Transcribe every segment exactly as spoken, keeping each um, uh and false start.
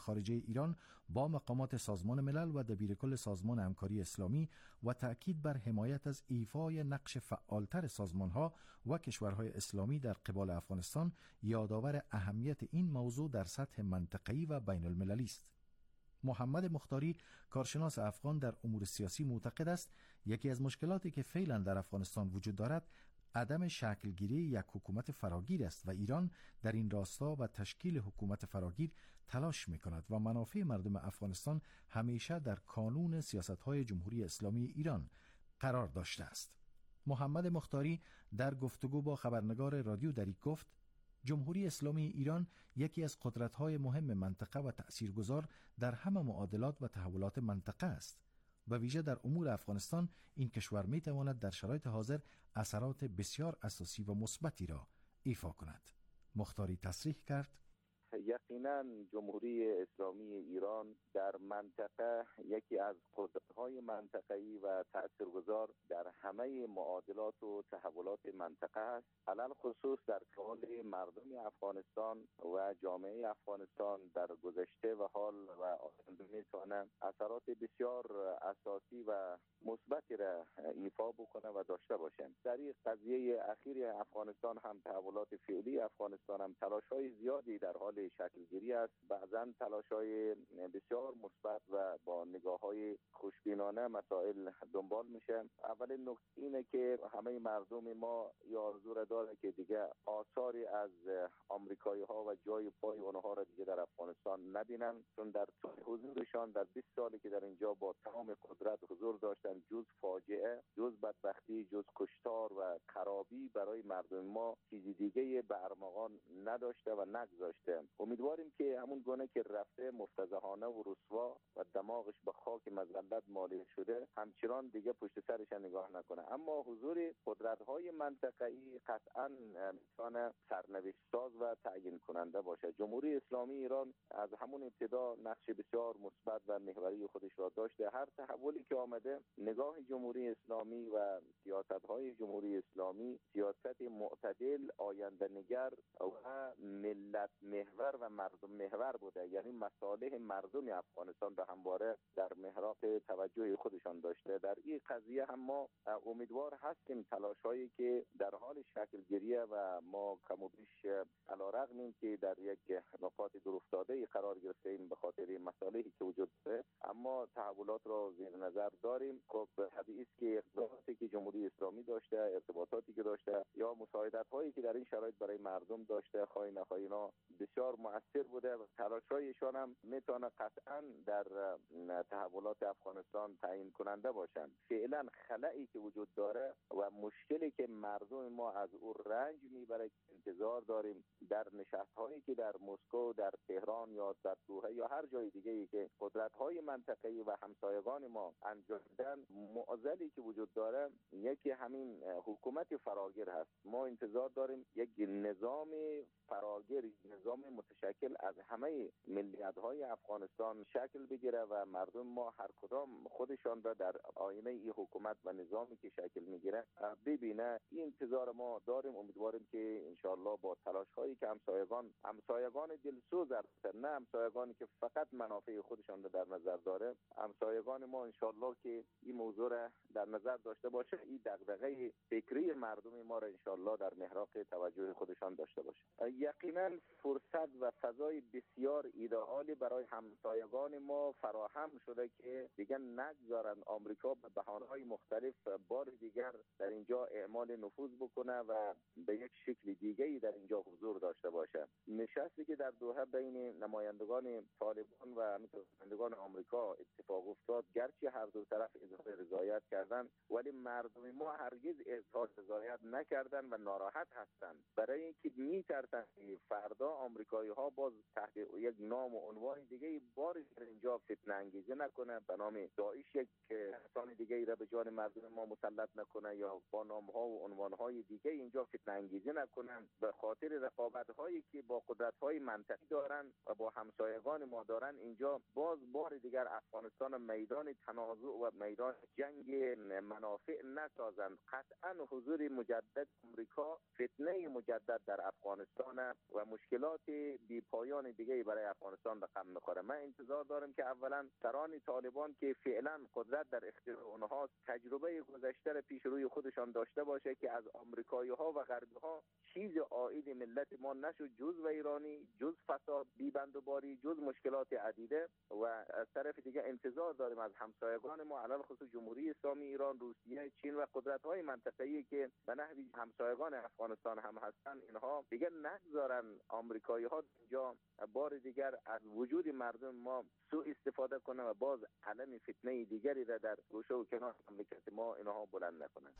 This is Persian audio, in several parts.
خارجه ایران با مقامات سازمان ملل و دبیرکل سازمان همکاری اسلامی و تأکید بر حمایت از ایفای نقش فعالتر سازمانها و کشورهای اسلامی در قبال افغانستان یادآور اهمیت این موضوع در سطح منطقه‌ای و بین المللی است. محمد مختاری، کارشناس افغان در امور سیاسی، معتقد است یکی از مشکلاتی که فعلا در افغانستان وجود دارد عدم شکلگیری یک حکومت فراگیر است و ایران در این راستا و تشکیل حکومت فراگیر تلاش می‌کند و منافع مردم افغانستان همیشه در کانون سیاست‌های جمهوری اسلامی ایران قرار داشته است. محمد مختاری در گفتگو با خبرنگار رادیو دریک گفت: جمهوری اسلامی ایران یکی از قدرت‌های مهم منطقه و تأثیرگذار در همه معادلات و تحولات منطقه است. و ویژه در امور افغانستان این کشور می تواند در شرایط حاضر اثرات بسیار اساسی و مثبتی را ایفا کند. مختاری تصریح کرد: یقینا جمهوری اسلامی ایران در منطقه یکی از قدرت‌های منطقه‌ای و تأثیرگذار در همه معادلات و تحولات منطقه است، علل خصوص در قبال مردم افغانستان و جامعه افغانستان در گذشته و حال و آینده میتونه اثرات بسیار اساسی و مثبتی را ایفا بکنه و داشته باشه. در این قضیه اخیر افغانستان هم تحولات فعلی افغانستان هم تلاش‌های زیادی در حال شکلگیری است. بعضاً تلاش‌های بسیار مثبت و با نگاه‌های خوشبینانه مسائل دنبال میشه. اولین نکته اینه که همه مردم ما آرزو را داره که دیگه آثاری از آمریکایی‌ها و جای پای اونها را دیگه در افغانستان نبینن، چون در حضورشان در بیست سالی که در اینجا با تمام قدرت حضور داشتن جز فاجعه، جز بدبختی، جز کشتار و خرابی برای مردم ما چیزی دیگه به ارمغان نداشته و نگذاشته. امیدواریم که همون گونه که رفته مفتضحانه و رسوا و دماغش به خاک مذلت مالیل شده همچنان دیگه پشت سرش نگاه نکنه. اما حضور قدرت‌های منطقه‌ای قطعاً میتونه سرنوشت ساز و تعیین کننده باشه. جمهوری اسلامی ایران از همون ابتدا نقش بسیار مثبت و محوری خودش را داشته. هر تحولی که آمده نگاه جمهوری اسلامی و سیاست‌های جمهوری اسلامی سیاست معتدل، آینده نگر و ملت محور و مردم محور بوده، یعنی مصالح مردم افغانستان را همواره در محراق توجه خودشان داشته. در این قضیه هم ما امیدوار هستیم تلاش‌هایی که در حال شکل گیریه و ما کم و بیش علی‌رغم که در یک نقاط دورافتاده قرار گرفتیم به خاطر مصالحی که وجود داره، اما تحولات را زیر نظر داریم. خب طبیعی است که اقداماتی که جمهوری اسلامی داشته، ارتباطاتی که داشته یا مساعدت‌هایی که در این شرایط برای مردم داشته، خواهی نخواهی اینا بسیار مؤثر بوده و تلاش‌هایشان هم میتونه قطعاً در تحولات افغانستان تعیین کننده باشند. فعلا خلایی که وجود داره و مشکلی که مردم ما از او رنج میبره انتظار داریم در نشست‌هایی که در مسکو، در تهران یا در دوحه یا هر جای دیگه‌ای که قدرت‌های منطقه‌ای و همسایگان ما انجام دادن، معضلی که وجود داره یکی همین حکومت فراگیر هست. ما انتظار داریم یک نظام فراگیر، نظام متشکل از همه ملیت‌های افغانستان شکل بگیره و مردم ما هر کدام خودشان را در آینه این حکومت و نظامی که شکل میگیره ببینه. این انتظار ما داریم. امیدواریم که انشالله با تلاش‌هایی که همسایگان همسایگان دلسوز هستند، نه همسایگانی که فقط منافع خودشان را در نظر داره، همسایگان ما انشالله که این موضوع را در نظر داشته باشه، این دغدغه فکری مردم ما را انشالله در محراق توجه خودشان داشته باشه. یقینا فرصت و فضای بسیار ایدئالی برای همسایگان ما فراهم شده که دیگر نگذارن آمریکا به بهانه‌های مختلف بار دیگر در اینجا اعمال نفوذ بکنه و به یک شکل دیگه‌ای در اینجا حضور داشته باشه. نشستی که در دوحه بین نمایندگان طالبان و نمایندگان آمریکا اتفاق افتاد، گرچه هر دو طرف اظهار رضایت کردن ولی مردم ما هرگز اظهار رضایت نکردن و ناراحت هستند، برای اینکه می‌ترسن فردا آمریکایی‌ها باز تحت یک نام و عنوان دیگه بار اینجا فتنه انگیزی نکنه، به نام داعش یک کسان دیگه را به جان مردم ما مسلط نکنه یا با نام‌ها و عنوان‌های دیگه اینجا فتنه انگیزی نکنن، به خاطر رقابت‌هایی که با قدرت‌های منطقی دارن و با همسایگان ما دارن اینجا باز بار دیگر افغانستان میدان تنازع و میدان جنگ منافع نسازند. قطعاً حضور مجدد آمریکا فتنه مجدد در افغانستان و مشکلات بی بی پایان دیگه برای افغانستان رقم میخوره. من انتظار دارم که اولا سران طالبان که فعلا قدرت در اختیار اونها تجربه گذشته را پیش روی خودشان داشته باشه که از آمریکایی‌ها و غربی‌ها چیز عائد ملت ما نشد جز و ایرانی، جز فساد، بی‌بندوباری، جز مشکلات عدیده. و از طرف دیگه انتظار داریم از همسایگان ما علل خصوص جمهوری اسلامی ایران، روسیه، چین و قدرت‌های منطقه‌ای که به نحوی همسایگان افغانستان هم هستن، اینها دیگه نگذارن آمریکایی‌ها اینجا بار دیگر از وجود مردم ما سوء استفاده کنه و باز علم فتنه دیگری را در گوشه و کنار مملکت ما اینها بلند نکنند.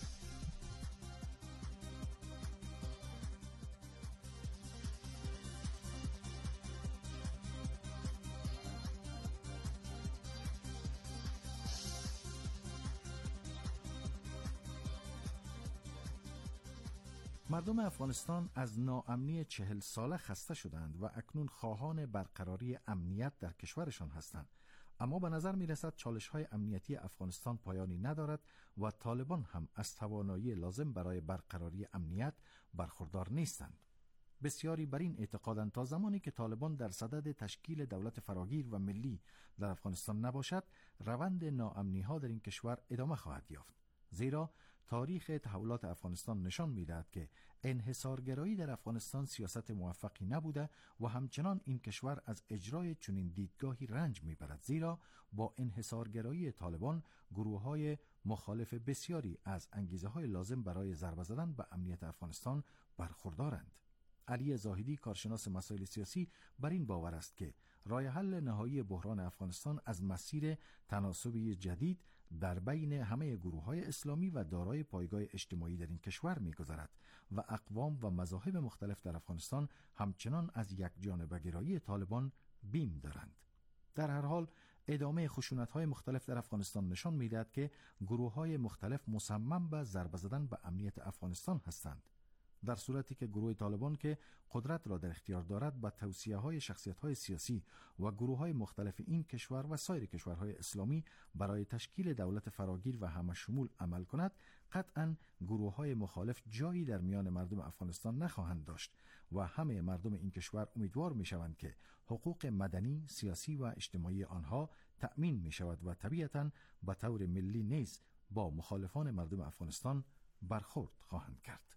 مردم افغانستان از ناامنی چهل ساله خسته شدند و اکنون خواهان برقراری امنیت در کشورشان هستند. اما به نظر می رسد چالش های امنیتی افغانستان پایانی ندارد و طالبان هم از توانایی لازم برای برقراری امنیت برخوردار نیستند. بسیاری بر این اعتقادند تا زمانی که طالبان در صدد تشکیل دولت فراگیر و ملی در افغانستان نباشد، روند ناامنی ها در این کشور ادامه خواهد یافت. زیرا تاریخ تحولات افغانستان نشان می‌دهد که انحصارگرایی در افغانستان سیاست موفقی نبوده و همچنان این کشور از اجرای چنین دیدگاهی رنج می‌برد، زیرا با انحصارگرایی طالبان گروه‌های مخالف بسیاری از انگیزه‌های لازم برای ضربه زدن به امنیت افغانستان برخوردارند. علی زاهدی، کارشناس مسائل سیاسی، بر این باور است که راه حل نهایی بحران افغانستان از مسیر تناسبی جدید در بین همه گروه‌های اسلامی و دارای پایگاه اجتماعی در این کشور می‌گذرد و اقوام و مذاهب مختلف در افغانستان همچنان از یک جانبه‌گرایی طالبان بیم دارند. در هر حال ادامه خشونت‌های مختلف در افغانستان نشان می‌دهد که گروه‌های مختلف مصمم به ضربه زدن به امنیت افغانستان هستند. در صورتی که گروه طالبان که قدرت را در اختیار دارد با توصیه‌های شخصیت‌های سیاسی و گروه‌های مختلف این کشور و سایر کشورهای اسلامی برای تشکیل دولت فراگیر و همه‌شمول عمل کند، قطعاً گروه‌های مخالف جایی در میان مردم افغانستان نخواهند داشت و همه مردم این کشور امیدوار می‌شوند که حقوق مدنی، سیاسی و اجتماعی آنها تأمین می‌شود و طبیعتاً به طور ملی نیز با مخالفان مردم افغانستان برخورد خواهند کرد.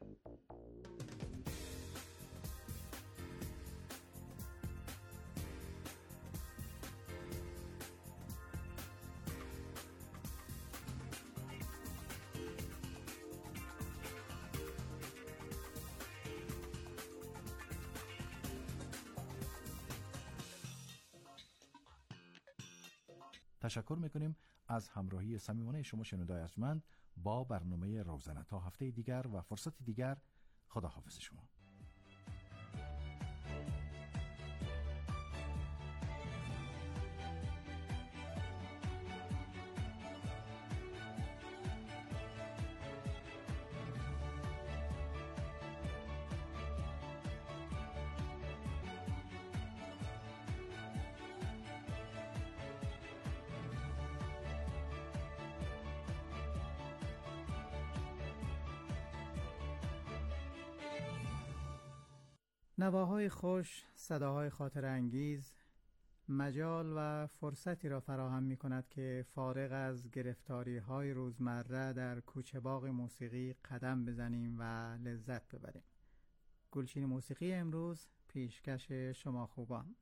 تشکر میکنیم از همراهی صمیمانه شما شنوندگان ارجمند با برنامه روزنه. تا هفته دیگر و فرصت دیگر، خداحافظ شما. نواهای خوش، صداهای خاطر انگیز مجال و فرصتی را فراهم می کند که فارغ از گرفتاری های روزمره در کوچه باغ موسیقی قدم بزنیم و لذت ببریم. گلچین موسیقی امروز پیشکش شما خوبان.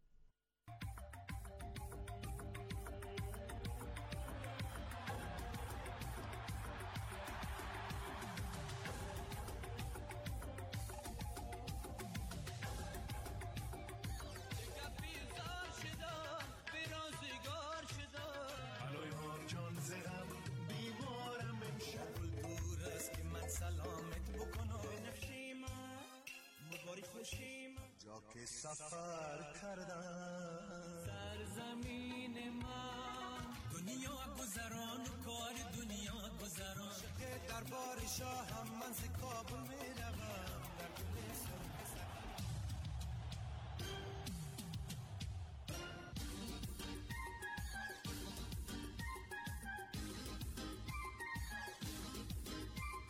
سلامت بکنو نفشیم مباری خوشیم جا که سفر کردم سرزمین من دنیا گذران و کار دنیا گذران شکر دربار شاه هم من ز کابل می روم در دل سر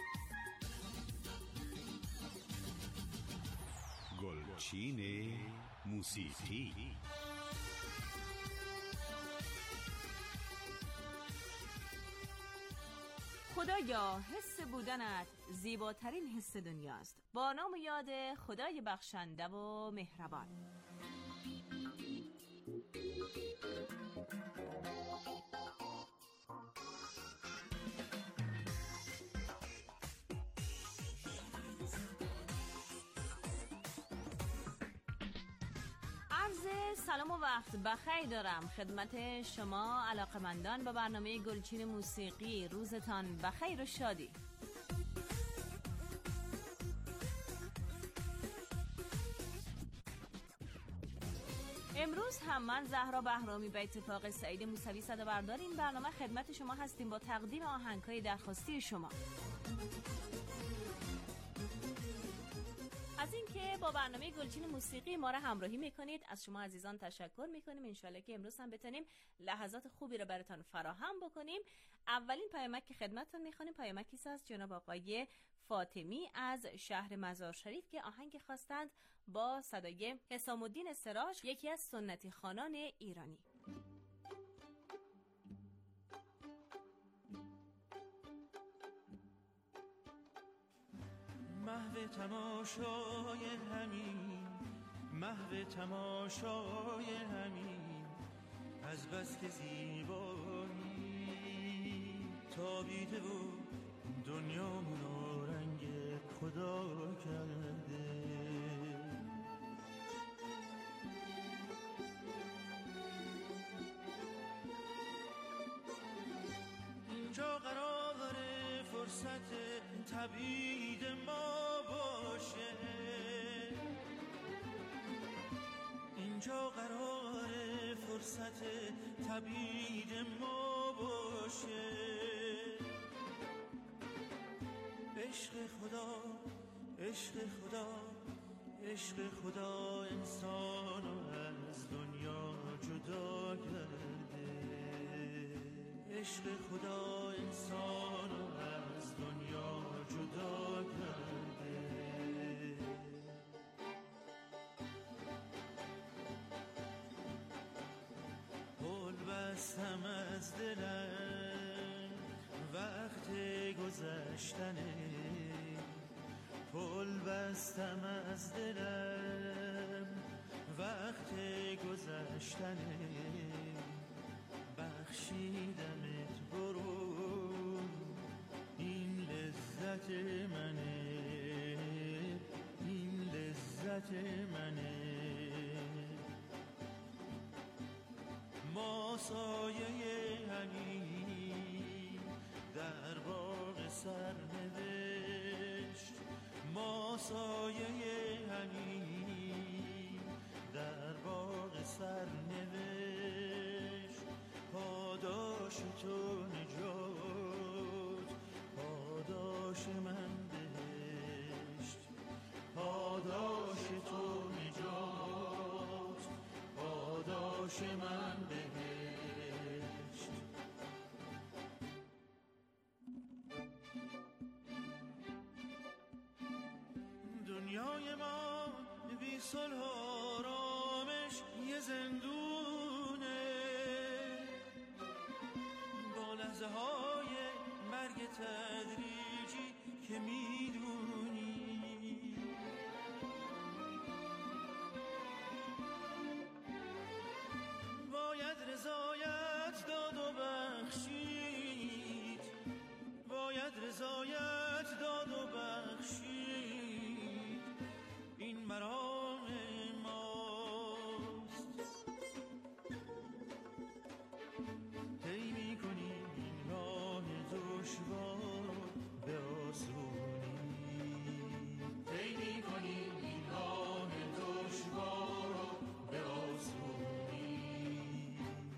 گلچین موسیقی. خدایا، حس بودنت زیباترین حس دنیاست. با نام و یاد خدای بخشنده و مهربان. عرض سلام و وقت بخیر دارم خدمت شما علاقمندان به برنامه گلچین موسیقی. روزتان بخیر و شادی. امروز هم من زهرا بهرامی به اتفاق سعید موسوی صدابردار این برنامه خدمت شما هستیم با تقدیم آهنگ‌های درخواستی شما. از اینکه با برنامه گلچین موسیقی ما را همراهی میکنید از شما عزیزان تشکر میکنیم. انشالله که امروز هم بتونیم لحظات خوبی رو براتون فراهم بکنیم. اولین پیامک که خدمتتون میخوانیم پیامکی است از جناب آقای فاطمی از شهر مزار شریف که آهنگ خواستند با صدای حسام الدین سراج، یکی از سنتی خوانان ایرانی. محو تماشای همین، محو تماشای همین، از بس که زیبایی تابیده و دنیامونو رنگ خدا کرده. اینجا قراره فرصت تبعید ما باشه، اینجا قراره فرصت تبعید ما باشه. عشق خدا، عشق خدا، عشق خدا انسانو از دنیا جدا کرده. عشق خدا انسانو از دنیا جدا کرده. پل بستم از دلم وقت گذشتنه، پل بستم از دلم وقت گذشتنه. بخشیدمت برو این لذت منه، این لذت منه. ما سایه همین در باغ سرنوشت، ما سایه همین در باغ سرنوشت. پاداش تو نجات، پاداش من بهشت، پاداش تو نجات، پاداش من بهشت. دنیای ما بی صلح و آرامش یه زندونه، با لحظه های مرگ تدریجی که میدونی. باید رضایت داد و بخشید، باید رضایت داد و بخشید. این مرام ماست. طی می‌کنیم این راه دشوار به آسونی، طی می‌کنیم این راه دشوار به آسونی.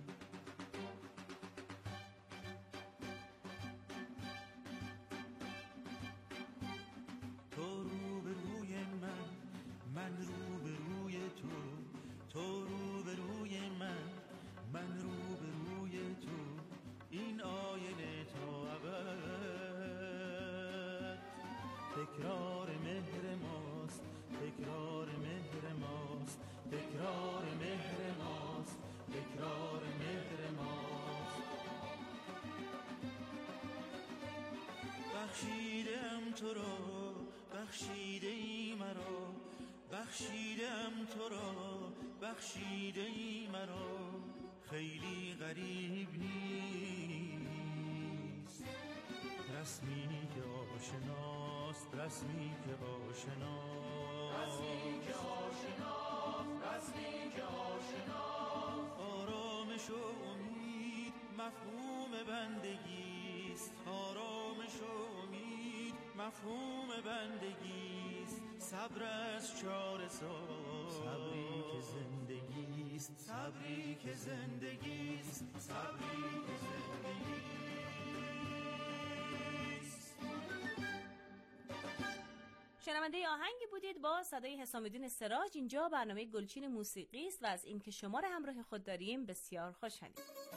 تو رو به روی من، من رو به روی تو، تو رو به روی من، من رو به روی تو. این آینه تا ابد تکرار مهر ماست، تکرار مهر ماست، تکرار بخشیدم تو را، بخشیده ای مرا، بخشیدم تو را، بخشیده ای مرا. خیلی غریب نیست رسمی که آشناست، رسمی که آشناست، رسمی که آشناست، رسمی که آشناست. آرامش و امید مفهوم بندگیست، آرامش و امید مفهوم بندگیست. صبر از چاره ساز، صبری که زندگیست، صبری که زندگیست، صبری که زندگیست. شنونده آهنگی بودید با صدای حسام الدین سراج. اینجا برنامه گلچین موسیقی است و از این که شما را همراه خود داریم بسیار خوشحالیم.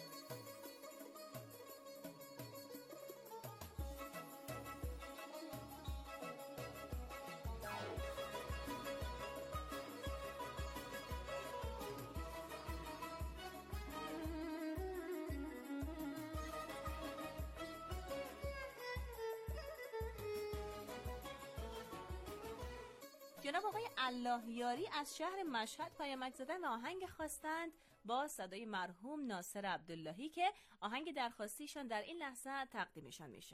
جناب آقای الله یاری از شهر مشهد پیامک زدن آهنگ خواستند با صدای مرحوم ناصر عبداللهی که آهنگ درخواستیشان در این لحظه تقدیمشان میشه.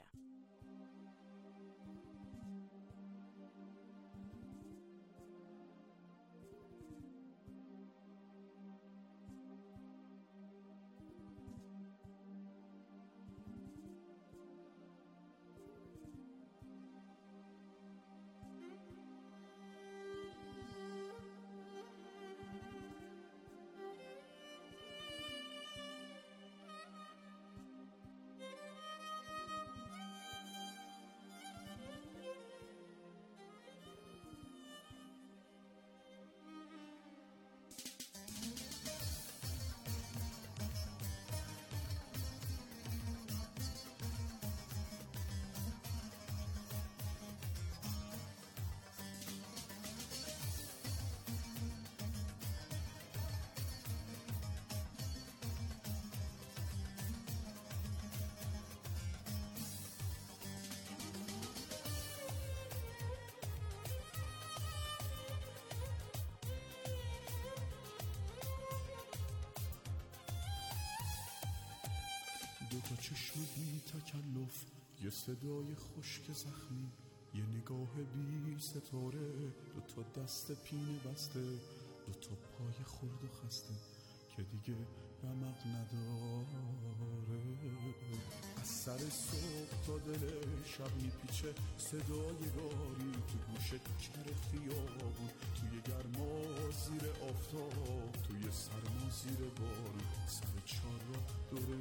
دو تا چشم بی تکلف، یه صدای خشک زخمی، یه نگاه بی ستاره، دو تا دست پینه بسته، دو تا پای خرد و خسته که دیگه رمق نداره. از سر صبح تا دل شب میپیچه صدای گاری تو گوش کر خیابون، توی گرما زیر آفتاب، توی سرما زیر بارون، سر چار را دور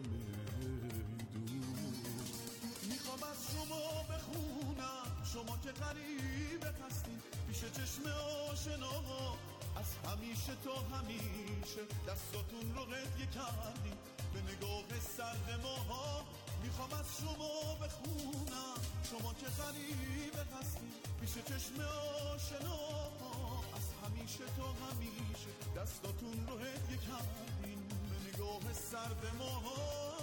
میدون. میخوام از شما بخونم، شما که غریبه هستین پیش چشم آشناها، از همیشه تا همیشه دستاتون رو هدیه کردین به نگاه سرد ماها. میخوام از شما بخونم، شما که غریبه هستین پیش چشم آشناها، از همیشه تا همیشه دستاتون رو هدیه کردین به نگاه سرد ماها.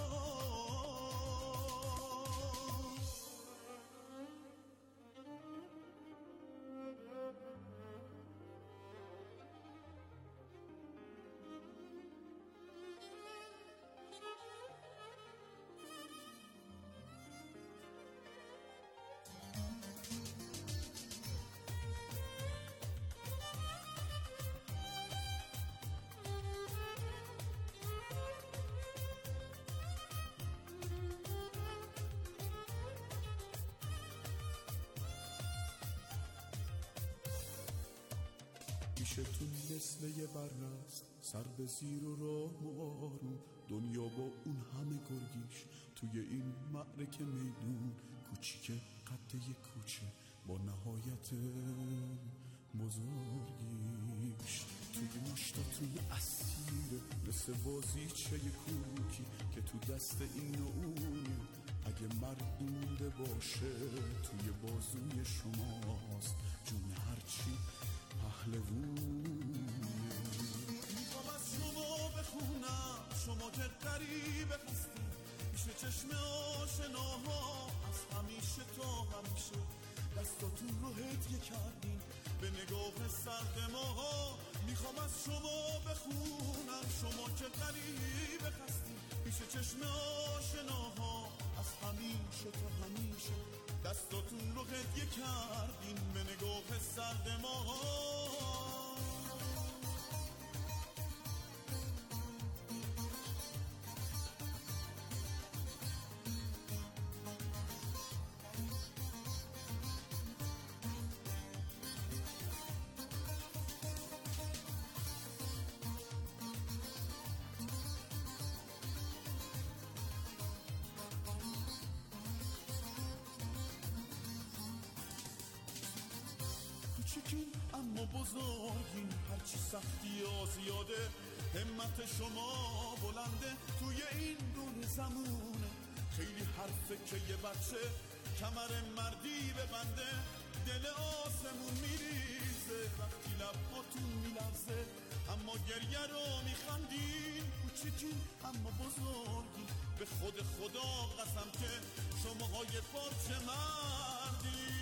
پیشتون مثل یه برست، سر به زیر و راه و آروم، دنیا با اون همه گرگیش توی این معرکه میدون، کوچیک قد یه کوچه با نهایت بزرگیش. توی مشتاتون اسیره مثل بازیچه کوکی که تو دست این و اونه، اگه مرگ مونده باشه توی بازوی شماست، جون هرچی پهلوونه. میخوام از شما بخونم، شما که غریبه هستین پیش پیش چشم آشناها از همیشه تا همیشه دستاتون رو هدیه کردین به نگاه سرد ماها. میخوام از شما بخونم شما که غریبه هستین پیش چشم آشناها از همیشه تا همیشه دستاتون رو هدیه کردین به نگاه سرد ماها. کوچیکین اما بزرگین هرچی سختی ها زیاده همت شما بلنده توی این دور زمونه. خیلی حرفه که یه بچه کمر مردی ببنده دل آسمون میریزه وقتی لباتون میلرزه اما گریه رو میخندین. کوچیکین اما بزرگین به خود خدا قسم که شماها یه پارچه مردین.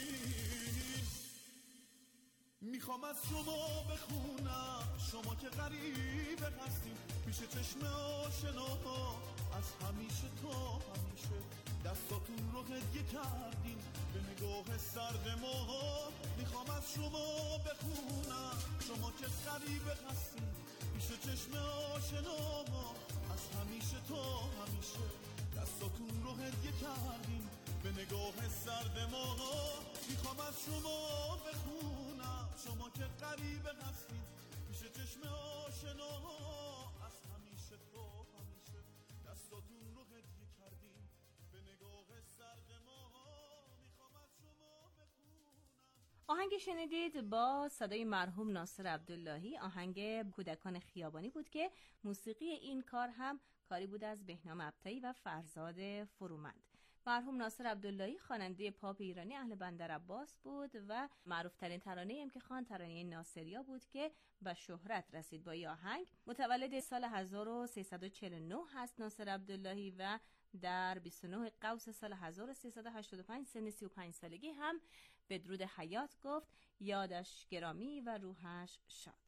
میخوام از شما بخونم شما که غریبه هستین پیش چشم آشناها از همیشه تا همیشه دستاتون رو هدیه کردین به نگاه سرد ماها. میخوام از شما بخونم شما که غریبه هستین پیش چشم آشناها از همیشه تا همیشه دستاتون رو هدیه کردین به نگاه سرد ماها. میخوام از شما بخونم شما که غریبه هستین پیش چشم آشناها از همیشه تا همیشه دستاتون رو هدیه کردین به نگاه سرد ماها. میخوام از شما بخونم. آهنگ شنیدید با صدای مرحوم ناصر عبداللهی، آهنگ کودکان خیابانی بود که موسیقی این کار هم کاری بود از بهنام ابطحی و فرزاد فرومند. مرحوم ناصر عبداللهی خواننده پاپ ایرانی اهل بندرعباس بود و معروفترین ترانه هم که خوان ترانه ناصریا بود که به شهرت رسید با این آهنگ. متولد سال هزار و سیصد و چهل و نه هست ناصر عبداللهی و در بیست و نه قوس سال هزار و سیصد و هشتاد و پنج سن سی و پنج سالگی هم بدرود حیات گفت. یادش گرامی و روحش شاد.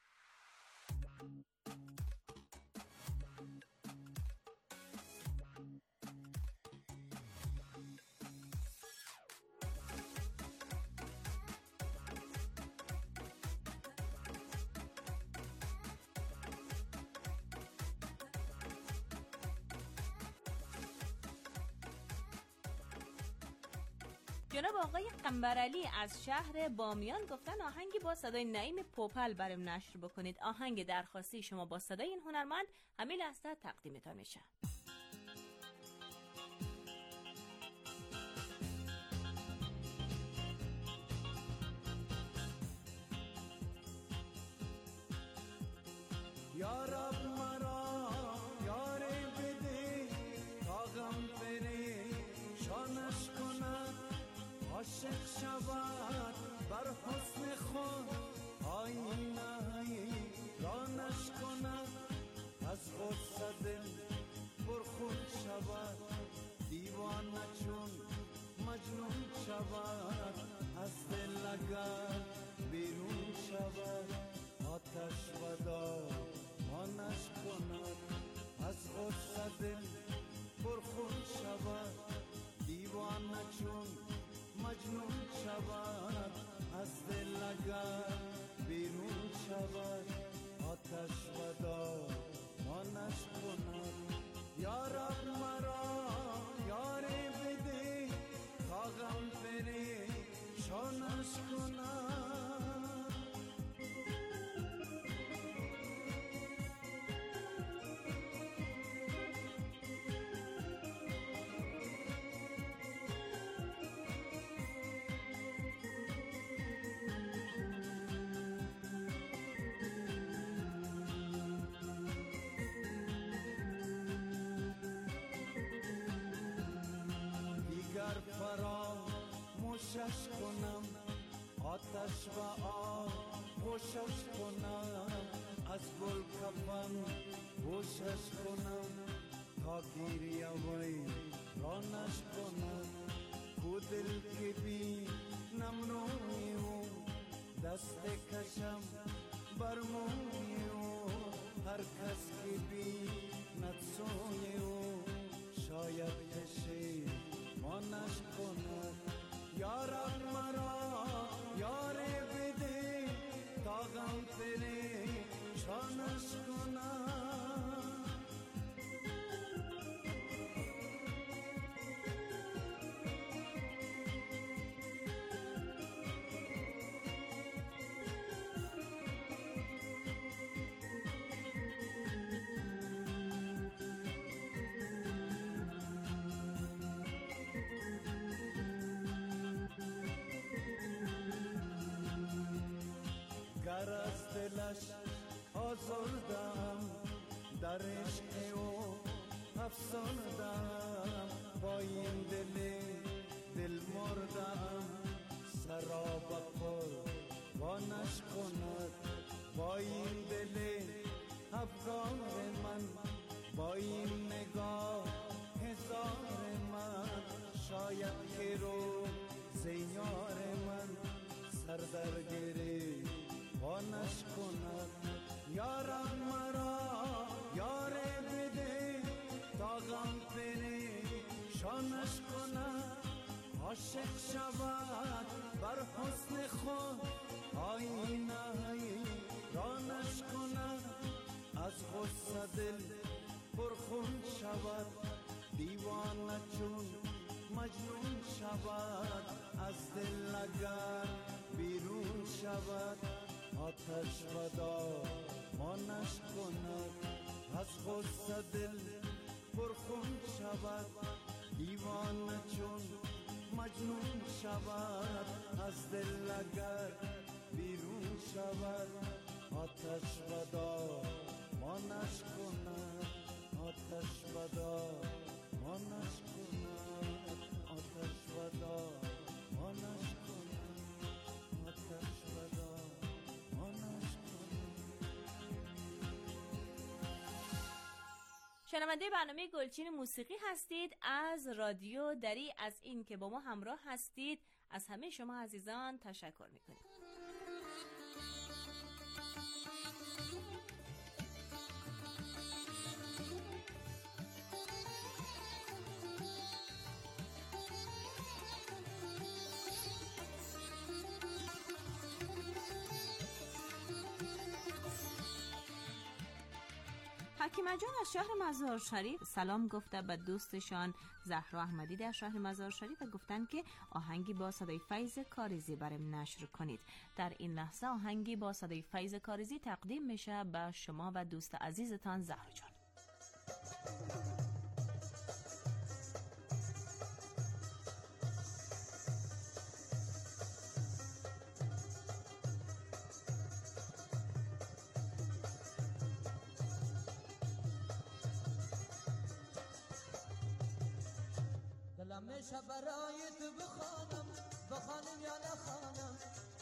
جناب آقای قنبرعلی از شهر بامیان گفتن آهنگی با صدای نعیم پوپل برام نشر بکنید. آهنگ درخواستی شما با صدای این هنرمند همین لحظه تقدیمتان میشه. یا رب مرا یاری بده تا غم بره شانش کند عاشق شود بر حسن خود آینه رانش کند از غصه دل پرخون شود دیوانه چون مجنون شود از دل اگر بیرون شود آتش و داغ آنش کند از غصه دل پرخون شود دیوانه چون مجنون شود از دل اگر بیرون شود آتش و داغ آنش کند. یا رب مرا یاری بده تا غم بره شانش کند. فراموشش کنم آتش و آب خوشش کنم از گل کفن خوشش کنم تا گیری وی رانش کند کو دل که بی نمنوی او دست کشم بر موی او هر کس که بی نتسوی او شاید کشی مانش کند یارم مرا یاری بده تا غم پره شانش کند گر از دلش آزردم در عشق او افسردم با این دل دل مردم سراب پر وانش کند با این دل افغان من با این نگاه هزار من شاید که رو زیار من سر در گری وانش کند یارم مرا یاره بده تا غم پره شانش کند عاشق شود بر حسن خود آینه رانش کند از غصه دل پرخون شود دیوانه چون مجنون شود از دل اگر بیرون شود آتش بدا مانش کند از غصه دل پرخون شود دیوانه چون مجنون شود از دل اگر بیرون شود آتش بدا مانش کند آتش بدا مانش کند آتش بدا مانش کند آتش بدا مانش کند. شنونده برنامه گلچین موسیقی هستید از رادیو دری. از این که با ما همراه هستید از همه شما عزیزان تشکر میکنیم. حکیمه جان از شهر مزار شریف سلام گفته به دوستشان زهرا احمدی در شهر مزار شریف و گفتن که آهنگی با صدای فیض کاریزی برام نشر کنید. در این لحظه آهنگی با صدای فیض کاریزی تقدیم میشه به شما و دوست عزیزتان زهرا جان. همیشه برای تو بخوانم بخوانم یا نخوانم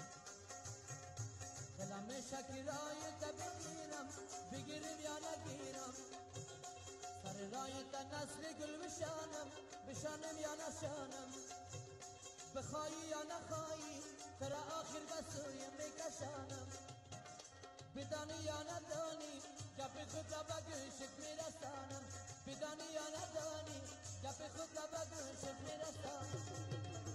دلم میشه کرای تو بگیرم بگیرم یا نگیرم سر رای تو نسل گل بشانم بشانم یا نشانم بخوایی یا نخوایی تر آخر بسویم بکشانم بدانی یا ندانی گپ خود را به گوشت میرسانم بدانی یا ندانی گپ خود را به گوشت میرسانم.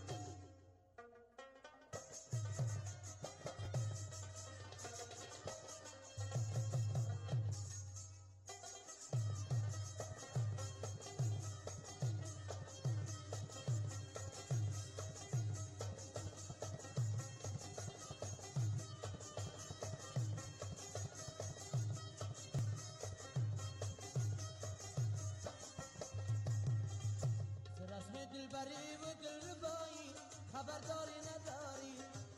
دلبری و دلربایی خبرداری نداری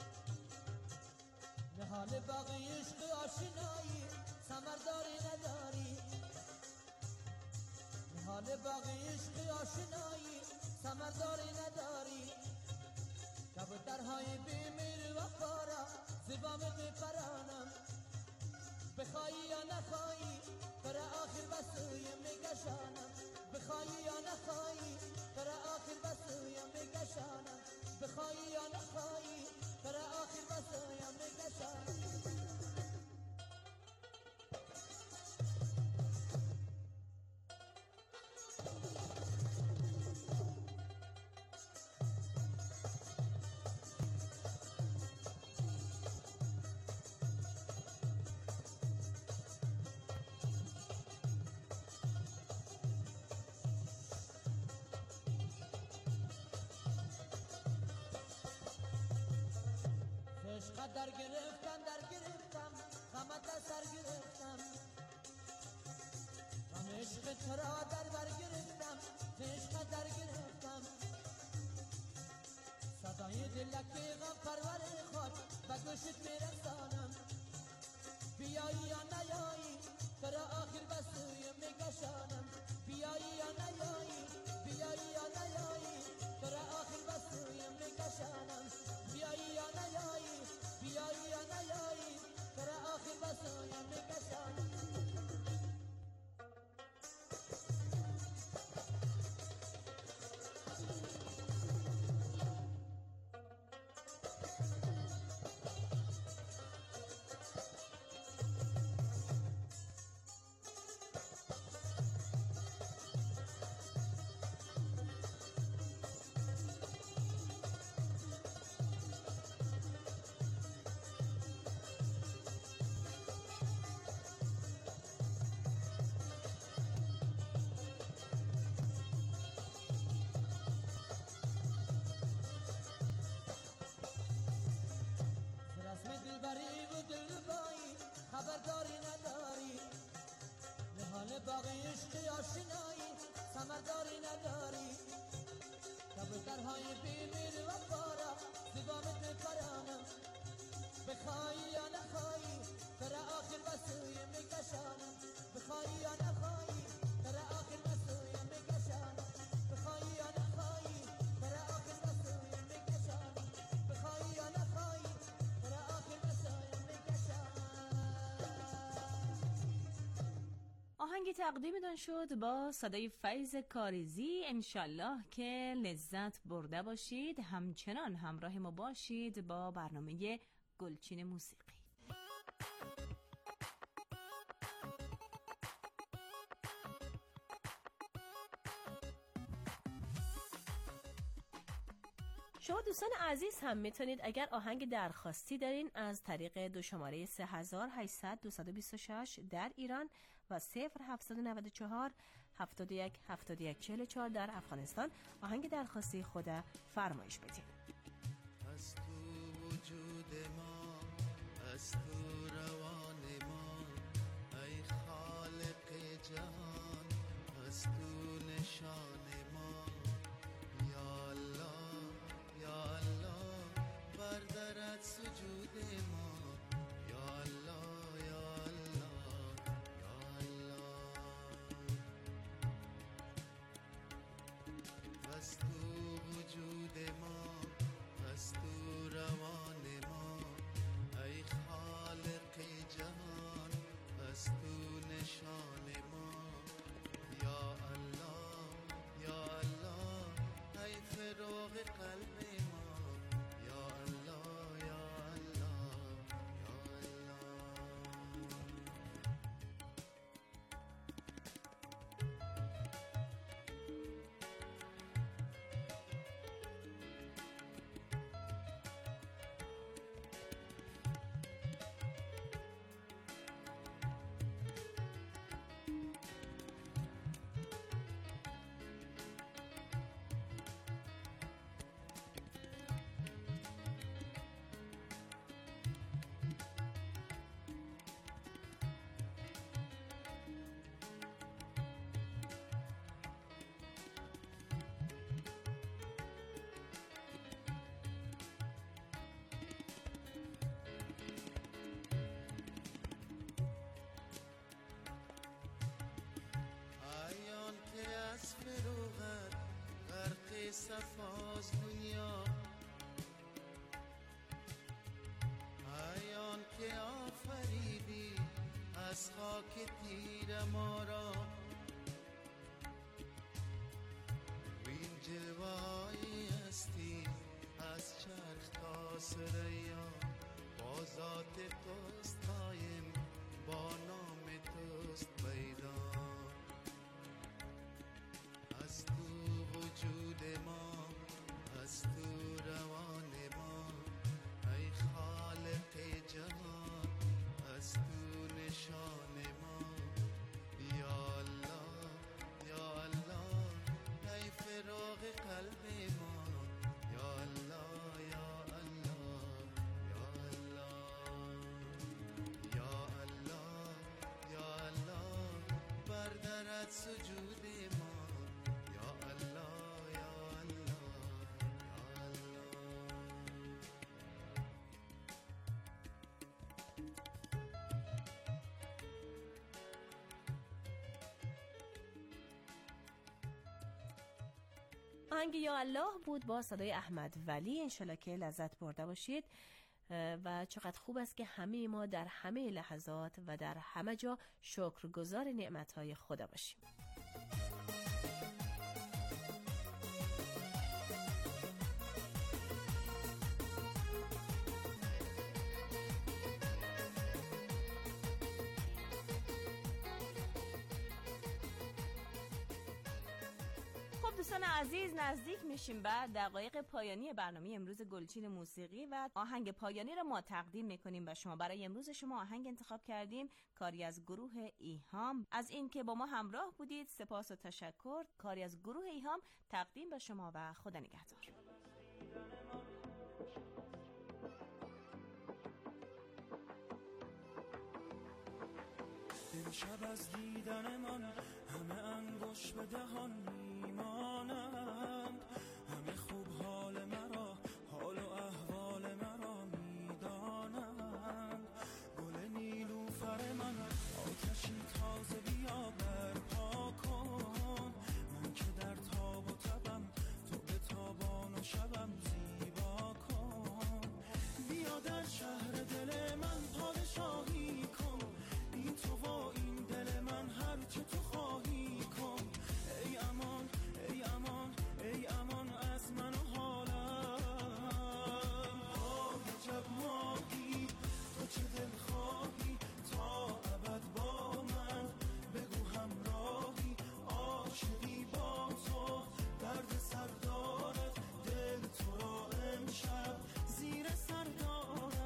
نهال باقی عشق آشنایی ثمرداری نداری نهال باقی عشق آشنایی ثمرداری نداری کبوترهای بیمیر وفارا زبام بپرانم بخوایی یا نخوایی پر آخر بسوی میکشانم در گرفتم در گرفتم غمت از سر گرفتم غم عشق تو را در بر گرفتم عشق در گرفتم صدای دلک غم پرور خود به گوشت میرسانم بیایی یا نیایی تو را آخر به سوی میکشانم بیایی یا نیایی بیایی یا نیایی تو را آخر به سوی میکشانم بیایی یا نیایی بیایی یا نیایی تو را آخر به سوی میکشانم خبرداری نداری به حال باقی عشق آشنایی ثمرداری نداری کبوترهای بیمیر و پارا زبامت میپرانم بخوایی یا نخوایی تر آخر بسوی میکشانم بخوایی یا نخوایی تر آخر بسوی میکشانم بخوایی یا نخوایی تر آخر بسوی میکشانم بخوایی یا نخوایی تر آخر بسوی آهنگ تقدیمتان شد با صدای فیض کاریزی. انشالله که لذت برده باشید. همچنان همراه ما باشید با برنامه گلچین موسیقی. شما دوستان عزیز هم میتونید اگر آهنگ درخواستی دارین از طریق دو شماره سه هزار و هشتصد دویست و بیست و شش در ایران و صفر هفتصد و نود و چهار هفتاد و یک هفتاد و یک چهل و چهار در افغانستان آهنگ درخواستی خود فرمایش بدین. از تو وجود ما، از تو روان ما، ای خالق جهان، از تو نشان ما، یا الله یا الله بردارد سجود ما، یا الله یا الله یا الله. از تو وجود ما، از تو روان ما، ای خالق جهان، از تو نشان ما، یا الله یا الله ای فراغ قلب ما، یا الله یا الله یا الله. از فروغت غرق صفاز دنیا، ایان که آفریدی از خاک تیر ما را، وین جلوه‌ای هستی از چرخ تا ثریا، با ذات توست قایم، با نام توست میدان. از تو وجود ما، از تو روان ما، ای خالق جهان، از تو نشان ما، یا الله یا الله ای فراغ قلب ما، یا الله یا الله یا الله. بگذرد سجود ما. یا الله یا الله یا الله. آهنگ یا الله بود با صدای احمد ولی. انشالله که لذت برده باشید و چقدر خوب است که همه ما در همه لحظات و در همه جا شکرگزار نعمتهای خدا باشیم. دوستان عزیز، نزدیک میشیم به دقایق پایانی برنامه امروز گلچین موسیقی و آهنگ پایانی را ما تقدیم میکنیم به شما. برای امروز شما آهنگ انتخاب کردیم، کاری از گروه ایهام. از این که با ما همراه بودید سپاس و تشکر. کاری از گروه ایهام تقدیم به شما و خدا نگهدار. امشب از دیدن من همه انگوش به دهان میمانند، همه خوب حال مرا، حال و احوال مرا میدانند. گل نیلوفر من آتشی تازه بیا برپا کن، من که در تاب و تبم تو به تابان و شبم زیبا کن. بیا در شهر دل من پادشاهی کن، این تو و این دل من هر چه تو خواهی کن. ای امان ای امان ای امان از من و حالم. عجب ماهی تو چه دل خواهی تا ابد با من، بگو همراهی عاشقی با تو. درد سر دارد دل تو را امشب زیر سر دارد.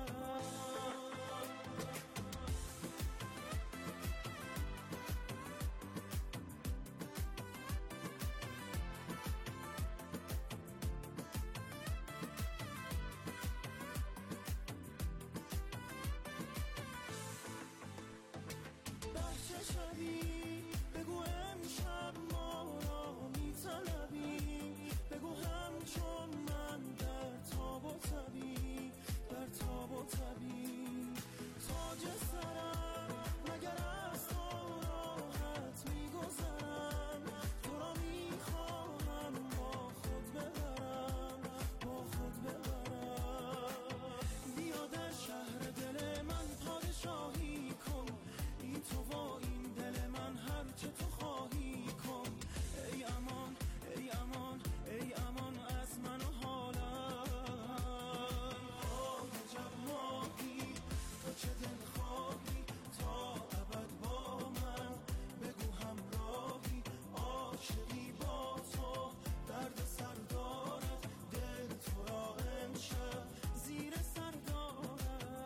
بگو امشب ما را میطلبی، بگو همچون من در تاب و تبی، در تاب و تبی. تاج سرم مگر از تو راحت میگذرم، تو را میخواهم با خود ببرم، با خود ببرم. بیا در شهر دل من پادشاهی کن، این تو و این دل من هر چه تو خواهی کن. ای امان ای امان ای امان از من و حالم. عجب ماهی تو چه دل خواهی تا ابد با من، بگو همراهی عاشقی با تو. درد سر دارد دل تو را امشب زیر سر دارد.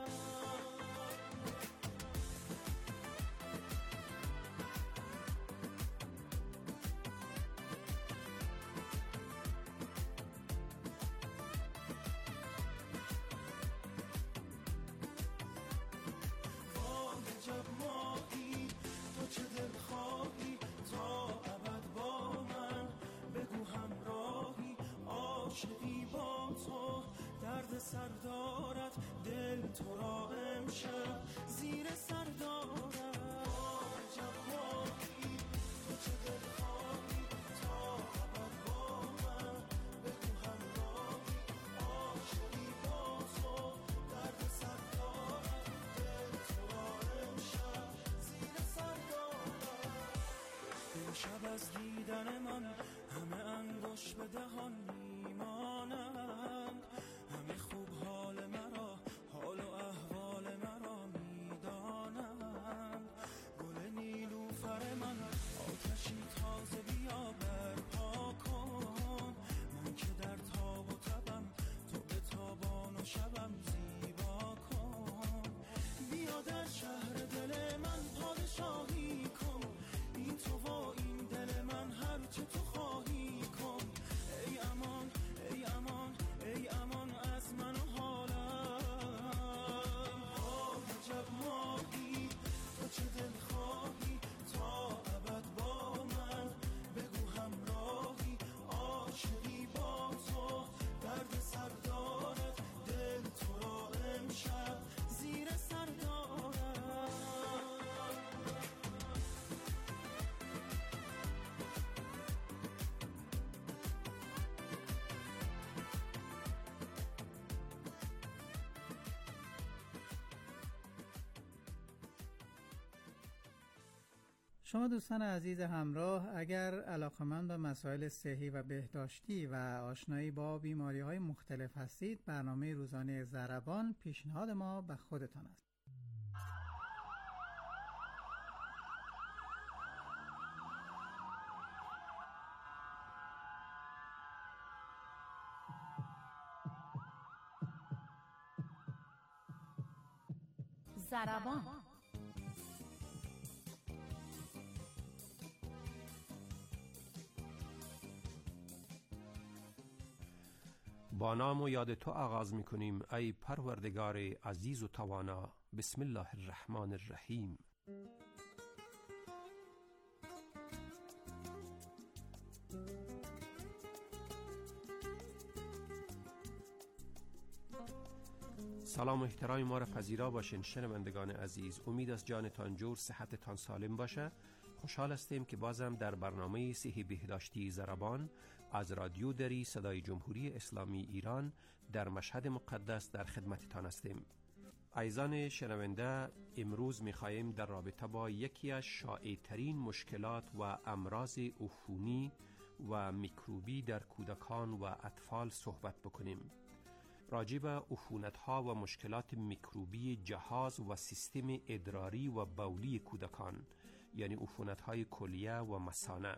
عجب ماهی تو چه دل خواهی تا ابد با من، بگو همراهی عاشقی با تو. درد سر دارد دل تو را امشب زیر سر دارد. عجب ماهی تو چه دل خواهی تا ابد با من، بگو همراهی عاشقی با تو. درد سر دارد دل تو را امشب زیر سر دارد. امشب از دیدن من همه انگوش به دهان میمانند، همه خوب حال مرا، حال و احوال مرا میدانند. گل نیلوفر من آتشی تازه بیا برپا کن، من که در تاب و تبم تو به تابان و شبم زیبا کن. بیا در شهر دل من پادشاهی کن، این تو و این دل من هر چه تو خواهی کن. ای امان ای شما دوستان عزیز همراه، اگر علاقمند به مسائل صحی و بهداشتی و آشنایی با بیماری‌های مختلف هستید، برنامه روزانه ضربان پیشنهاد ما به خودتان است. ضربان. با نام و یاد تو آغاز می کنیم ای پروردگار عزیز و توانا. بسم الله الرحمن الرحیم. سلام و احترام ما را پذیرا باشین شنوندگان عزیز. امید از جانتان جور، صحتتان سالم باشه. خوشحال هستیم که بازم در برنامه صحی بهداشتی ضربان از رادیو دری صدای جمهوری اسلامی ایران در مشهد مقدس در خدمتتان هستیم. عزیزان شنونده، امروز می‌خواهیم در رابطه با یکی از شایع‌ترین مشکلات و امراض عفونی و میکروبی در کودکان و اطفال صحبت بکنیم. راجع به عفونت‌ها و مشکلات میکروبی جهاز و سیستم ادراری و بولی کودکان، یعنی عفونت‌های کلیه و مثانه.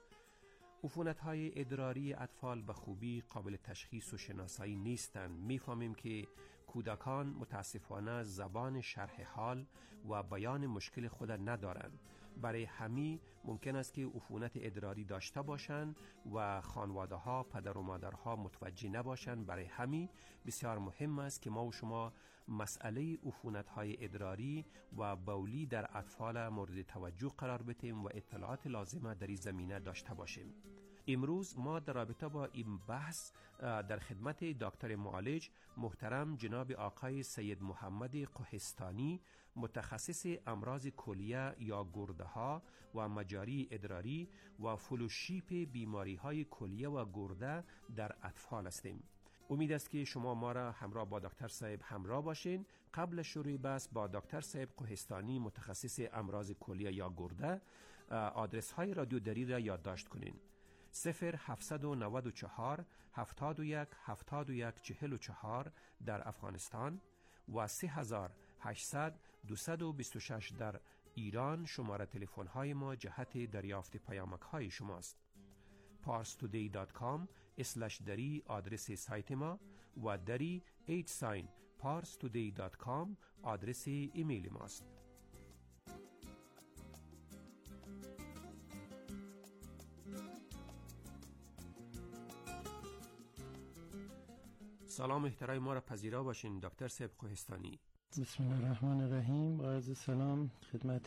عفونت‌های ادراری اطفال به خوبی قابل تشخیص و شناسایی نیستند. می‌فهمیم که کودکان متاسفانه زبان شرح حال و بیان مشکل خود ندارند. برای همین ممکن است که عفونت ادراری داشته باشند و خانواده ها، پدر و مادرها متوجه نباشند. برای همین بسیار مهم است که ما و شما مسئله عفونت های ادراری و بولی در اطفال مورد توجه قرار بدیم و اطلاعات لازمه در این زمینه داشته باشیم. امروز ما در رابطه با این بحث در خدمت دکتر معالج محترم جناب آقای سید محمد قهستانی، متخصص امراض کلیه یا گرده ها و مجاری ادراری و فلوشیپ بیماری های کلیه و گرده در اطفال هستیم. امید است که شما ما را همراه با دکتر صاحب همراه باشین. قبل شروع بحث با دکتر صاحب قهستانی، متخصص امراض کلیه یا گرده، آدرس های رادیو دری را یادداشت کنین: صفر هفتصد و نود و چهار هفتاد و یک هفتاد و یک چهل و چهار در افغانستان و سه هزار و هشتصد دویست و بیست و شش در ایران. شماره تلفن های ما جهت دریافت پیامک های شماست. پارس تودی دات کام اسلش دری آدرس سایت ما و دری ایت ساین پارس تودی دات کام آدرس ایمیل ماست. سلام احترام ما را پذیرا باشین دکتر صاحب قهستانی. بسم الله الرحمن الرحیم. با عرض سلام خدمت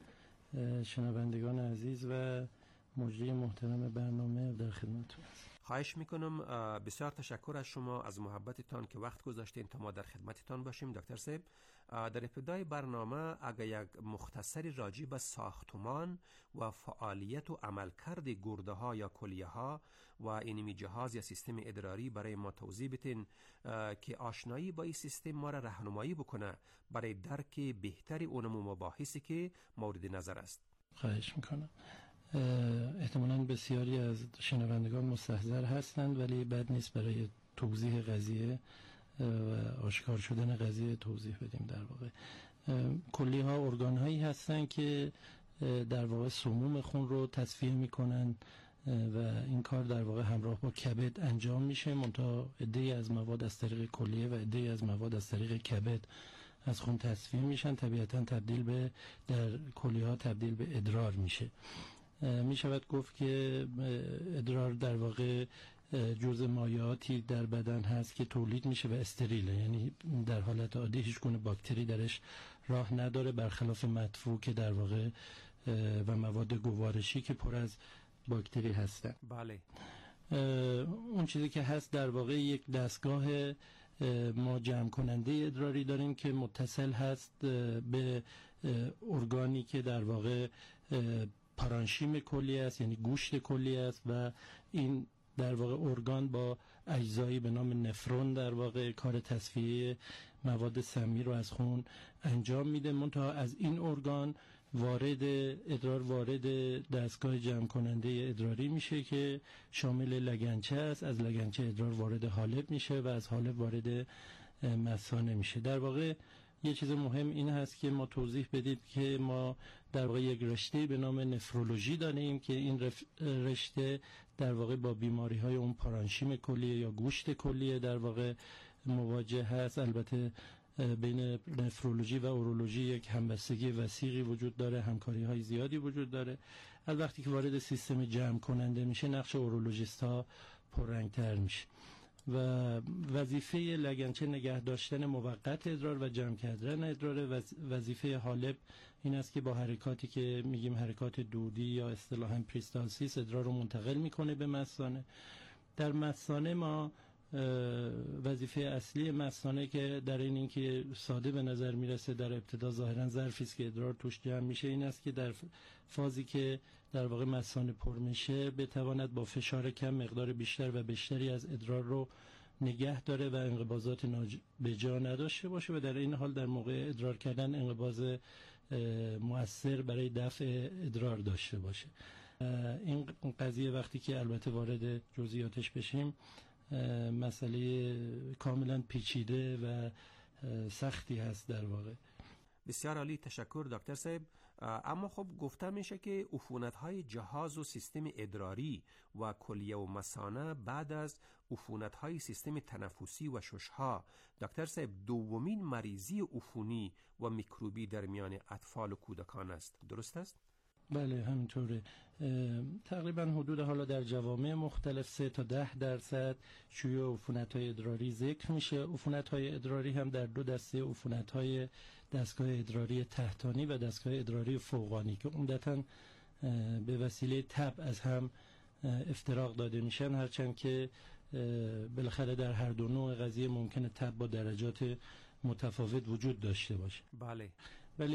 شنوندگان عزیز و مجری محترم برنامه در خدمتتون. خواهش میکنم، بسیار تشکر از شما از محبتتان که وقت گذاشتین تا ما در خدمتتان باشیم. دکتر صاحب، در ابتدای برنامه اگر یک مختصری راجع به ساختمان و فعالیت و عملکرد گرده ها یا کلیه ها و اینمی جهاز یا سیستم ادراری برای ما توضیح بدین که آشنایی با این سیستم ما را راهنمایی بکنه برای درک بهتری اونم مباحثی که مورد نظر است. خواهش میکنم. احتمالاً بسیاری از شنوندگان مستحضر هستند، ولی بد نیست برای توضیح قضیه و آشکار شدن قضیه توضیح بدیم. در واقع کلیه ها ارگان هایی هستند که در واقع سموم خون رو تصفیه میکنن و این کار در واقع همراه با کبد انجام میشه. منتها عده‌ای از مواد از طریق کلیه و عده‌ای از مواد از طریق کبد از خون تصفیه میشن. طبیعتاً تبدیل به در کلیه ها تبدیل به ادرار میشه. می شود گفت که ادرار در واقع جزء مایعاتی در بدن هست که تولید میشه و استریله، یعنی در حالت عادی هیچ گونه باکتری درش راه نداره، برخلاف مدفوع که در واقع و مواد گوارشی که پر از باکتری هستن. بله. اون چیزی که هست در واقع یک دستگاه ما جمع کننده ادراری داریم که متصل هست به ارگانی که در واقع پارانشیم کلی است، یعنی گوشت کلی است و این در واقع ارگان با اجزایی به نام نفرون در واقع کار تصفیه مواد سمی رو از خون انجام میده. منتها از این ارگان وارد ادرار وارد دستگاه جمع کننده ادراری میشه که شامل لگنچه است. از لگنچه ادرار وارد حالب میشه و از حالب وارد مثانه میشه. در واقع یه چیز مهم این هست که ما توضیح بدید که ما در واقع یک رشته به نام نفرولوژی داریم که این رشته در واقع با بیماری های اون پارانشیم کلیه یا گوشت کلیه در واقع مواجه هست. البته بین نفرولوژی و اورولوژی یک همبستگی وسیعی وجود داره، همکاری های زیادی وجود داره. البته که وارد سیستم جمع کننده میشه نقش اورولوژیست ها پررنگ‌تر میشه و وظیفه لگنچه نگه داشتن موقت ادرار و جمع کردن ادرار. وظیفه حالب این است که با حرکاتی که میگیم حرکات دودی یا اصطلاحاً پریستالسیس ادرار رو منتقل میکنه به مثانه. در مثانه ما وظیفه اصلی مثانه که در این اینکه ساده به نظر میرسه در ابتدا ظاهرا ظرفی است که ادرار توش جمع میشه، این است که در فازی که در واقع مثانه پر میشه بتواند با فشار کم مقدار بیشتر و بیشتری از ادرار رو نگه داره و انقباضات نابجا نداشته باشه و در این حال در موقع ادرار کردن انقباض مؤثر برای دفع ادرار داشته باشه. این قضیه وقتی که البته وارد جزئیاتش بشیم مسئله کاملا پیچیده و سختی هست در واقع. بسیار عالی، تشکر دکتر صاحب. اما خب گفته میشه که عفونت‌های جهاز و سیستم ادراری و کلیه و مثانه بعد از عفونت‌های سیستم تنفسی و ششها دکتر صاحب دومین مریضی عفونی و میکروبی در میان اطفال و کودکان است، درست است؟ بله همینطوره. تقریبا حدود حالا در جوامع مختلف سه تا ده درصد شیوع عفونت‌های ادراری ذکر میشه. عفونت‌های ادراری هم در دو دسته عفونت‌های دستگاه ادراری تحتانی و دستگاه ادراری فوقانی که عمدتاً به وسیله تب از هم افتراق داده میشن، هرچند که بالاخره در هر دو نوع قضیه ممکنه تب با درجات متفاوت وجود داشته باشه. بله. ولی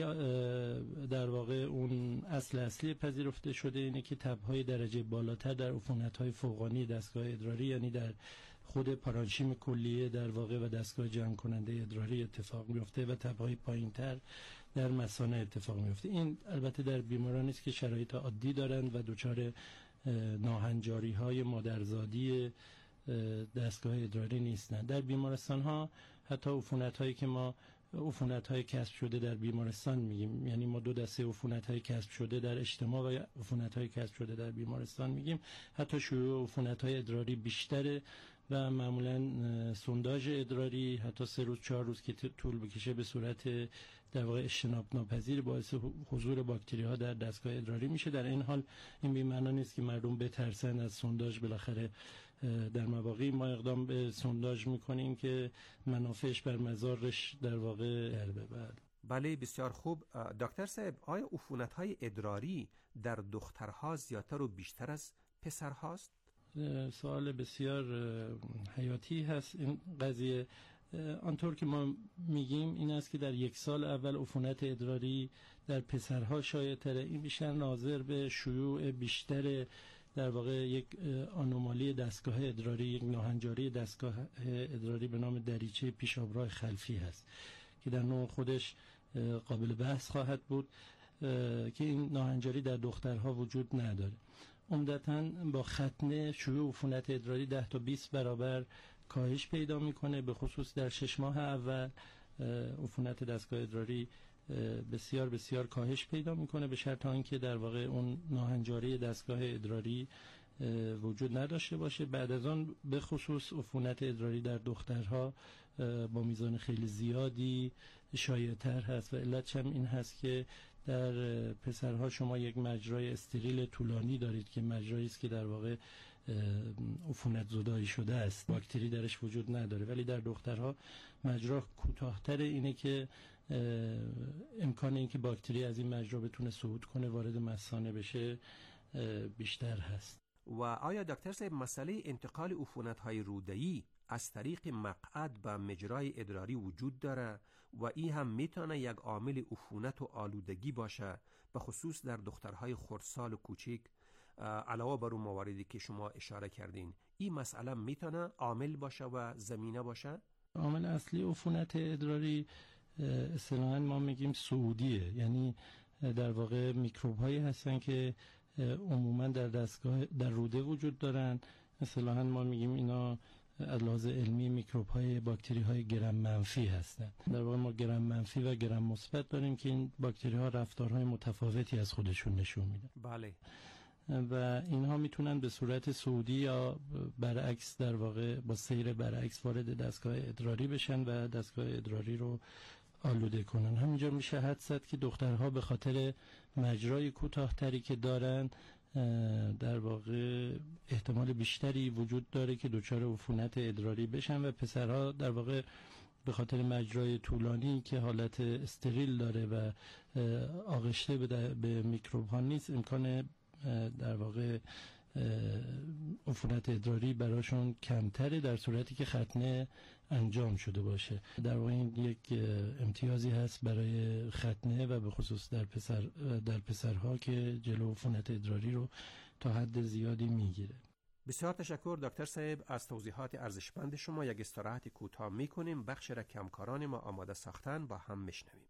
در واقع اون اصل اصلی پذیرفته شده اینه که تب‌های درجه بالاتر در عفونت‌های فوقانی دستگاه ادراری، یعنی در خود پارانشیم کلیه در واقع و دستگاه جمع کننده ادراری اتفاق میفته و تب‌های پایین‌تر در مثانه اتفاق میفته. این البته در بیمارانی است که شرایط عادی دارند و دچار ناهنجاری‌های مادرزادی دستگاه ادراری نیستند. در بیمارستان‌ها حتی عفونت‌هایی که ما عفونت‌های کسب شده در بیمارستان میگیم، یعنی ما دو دسته عفونت‌های کسب شده در اجتماع و عفونت‌های کسب شده در بیمارستان میگیم، حتی شیوع عفونت‌های ادراری بیشتره و معمولاً سونداژ ادراری حتی سه روز چهار روز که طول بکشه به صورت در واقع اجتناب ناپذیر باعث حضور باکتری‌ها در دستگاه ادراری میشه. در این حال این بی معنا نیست که مردم بترسن از سونداژ. بالاخره در مواقعی ما اقدام به سونداژ میکنیم که منافعش بر مضارش در واقع در ببرد. بله بسیار خوب. دکتر صاحب آیا عفونت‌های ادراری در دخترها زیادتر و بیشتر از پسرهاست؟ سوال بسیار حیاتی هست این قضیه. آنطور که ما میگیم این است که در یک سال اول عفونت ادراری در پسرها شایع‌تره. این بیشتر ناظر به شیوع بیشتر در واقع یک آنومالی دستگاه ادراری، یک ناهنجاری دستگاه ادراری به نام دریچه پیشابراه خلفی هست که در نوع خودش قابل بحث خواهد بود که این ناهنجاری در دخترها وجود نداره. عمدتاً با ختنه شیوع عفونت ادراری ده تا بیست برابر کاهش پیدا میکنه، به خصوص در شش ماه اول عفونت دستگاه ادراری بسیار بسیار کاهش پیدا میکنه به شرط آنکه در واقع اون ناهنجاری دستگاه ادراری وجود نداشته باشه. بعد از آن به خصوص عفونت ادراری در دخترها با میزان خیلی زیادی شایع‌تر هست و علتش هم این هست که در پسرها شما یک مجرای استریل طولانی دارید که مجرایی است که در واقع عفونت زدایی شده است، باکتری درش وجود نداره، ولی در دخترها مجرا کوتاه‌تر، اینه که امکان اینکه باکتری از این مجرا بتونه صعود کنه وارد مثانه بشه بیشتر هست. و آیا دکتر صاحب مسئله انتقال عفونت‌های روده‌ای از طریق مقعد به مجرای ادراری وجود داره و این هم میتونه یک عامل عفونت و آلودگی باشه، به خصوص در دخترهای خردسال و کوچک؟ علاوه بر اون مواردی که شما اشاره کردین، این مسئله میتونه عامل باشه و زمینه باشه؟ عامل اصلی عفونت ادراری اصطلاحاً ما میگیم صعودیه، یعنی در واقع میکروب هایی هستن که عموما در دستگاه در روده وجود دارن. اصطلاحاً ما میگیم اینا از لحاظ علمی میکروب های باکتری های گرم منفی هستن. در واقع ما گرم منفی و گرم مثبت داریم که این باکتری ها رفتارهای متفاوتی از خودشون نشون میدن. بله. و اینها میتونن به صورت صعودی یا برعکس در واقع با سیر برعکس وارد دستگاه ادراری بشن و دستگاه ادراری رو آلوده کنن. همینجا میشه حدس زد که دخترها به خاطر مجرای کوتاه‌تری که دارن در واقع احتمال بیشتری وجود داره که دچار عفونت ادراری بشن و پسرها در واقع به خاطر مجرای طولانی که حالت استریل داره و آغشته به, به میکروب ها نیست، امکان در واقع عفونت ادراری براشون کمتره در صورتی که ختنه انجام شده باشه. در واقع این یک امتیازی هست برای ختنه و به خصوص در پسر در پسرها که جلو عفونت ادراری رو تا حد زیادی میگیره. بسیار تشکر دکتر صاحب از توضیحات ارزشمند شما. یک استراحت کوتاه میکنیم، بخش را که همکاران ما آماده ساختن با هم میشنویم.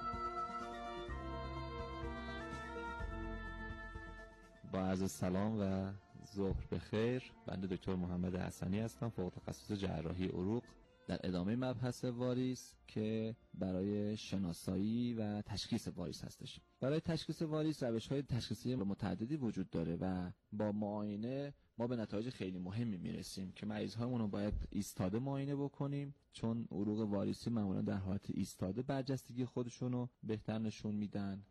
با عرض سلام و ظهر بخیر. بنده دکتر محمد حسنی هستم، فوق تخصص جراحی عروق. در ادامه مبحث واریس که برای شناسایی و تشخیص واریس هستش. برای تشخیص واریس روش‌های تشخیصی متعددی وجود داره و با معاینه ما به نتایج خیلی مهمی میرسیم که مریض‌هامون رو باید ایستاده معاینه بکنیم، چون عروق واریسی معمولا در حالت ایستاده برجستگی خودشون رو بهتر نشون میدن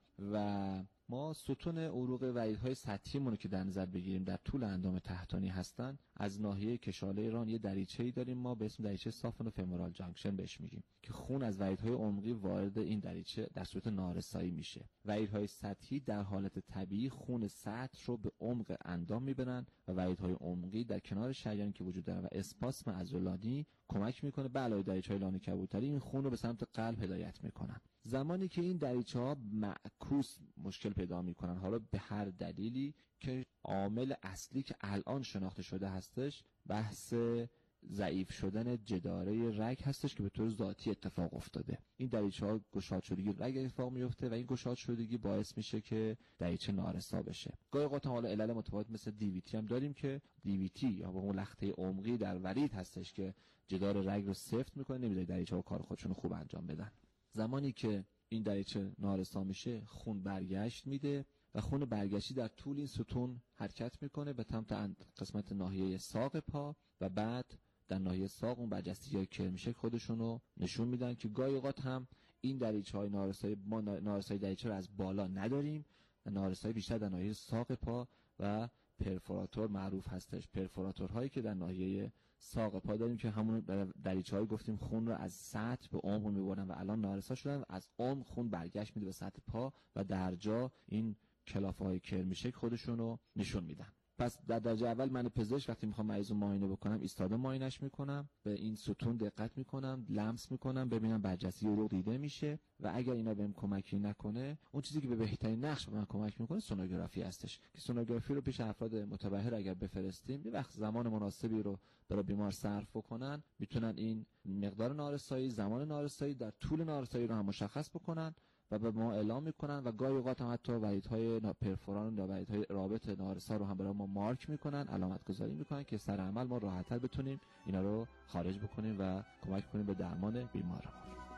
و ما ستون عروق وریدهای سطحیمون رو که در نظر بگیریم در طول اندام تحتانی هستن، از ناحیه کشاله ران یه دریچه‌ای داریم ما به اسم دریچه سافن و فمورال جانکشن بهش میگیم که خون از وریدهای عمقی وارد این دریچه در صورت نارسایی میشه. وریدهای سطحی در حالت طبیعی خون سطح رو به عمق اندام میبرن و وریدهای عمقی در کنار شریانی که وجود داره و اسپاسم عضلانی کمک میکنه به علاوه دریچه‌های لانه کبوتری این خون رو به سمت قلب هدایت میکنن. زمانی که این دریچه‌ها معکوس مشکل پیدا میکنن، حالا به هر دلیلی که عامل اصلی که الان شناخته شده هستش بحث ضعیف شدن جداره رگ هستش که به طور ذاتی اتفاق افتاده. این دریچه‌ها گشاد شدگی رگ اتفاق میفته و این گشاد شدگی باعث میشه که دریچه نارسا بشه. گاهی اوقات حالا علل متفاوت مثل دیویتی هم داریم که دیویتی یا به اون لخته عمقی در ورید هستش که جدار رگ رو سفت میکنه، نمیذاره دریچه‌ها کار خودشون رو خوب انجام بدن. زمانی که این دریچه نارسا میشه خون برگشت میده و خون برگشتی در طول این ستون حرکت میکنه به سمت قسمت ناحیه ساق پا و بعد در ناحیه ساق اون برجستگی‌های کرمشک خودشون رو نشون میدن که گاهی اوقات هم این دریچه‌های نارسایی ما نارسایی دریچه رو از بالا نداریم و نارسایی بیشتر در ناحیه ساق پا و پرفوراتور معروف هستش. پرفوراتورهایی که در ناحیه ساق پا داریم که همون دریچه‌های گفتیم خون رو از سطح به عمق میبرن و الان نارسا شدن و از عمق خون برگشت میده به سطح پا و در جا این کلافه‌های کرمشک خودشون رو نشون میدن. پس در درجه اول من پزشک وقتی میخوام مریض رو معاینه بکنم ایستاده معاینش میکنم، به این ستون دقت میکنم، لمس میکنم ببینم برجسته عروق دیده میشه و اگر اینا بهم کمکی نکنه اون چیزی که به بهترین نقش به من کمک میکنه سونوگرافی هستش که سونوگرافی رو پیش افراد متبهر اگر بفرستیم یه وقت زمان مناسبی رو برای بیمار صرف بکنن میتونن این مقدار نارسایی، زمان نارسایی در طول نارسایی رو هم مشخص بکنن و به ما اعلام میکنن و گاهی اوقات هم حتی وریدهای پرفوران یا وریدهای رابط نارسا رو هم برای ما مارک میکنن، علامت گذاری میکنن که سر عمل ما راحت‌تر بتونیم اینا رو خارج بکنیم و کمک کنیم به درمان بیمارمون.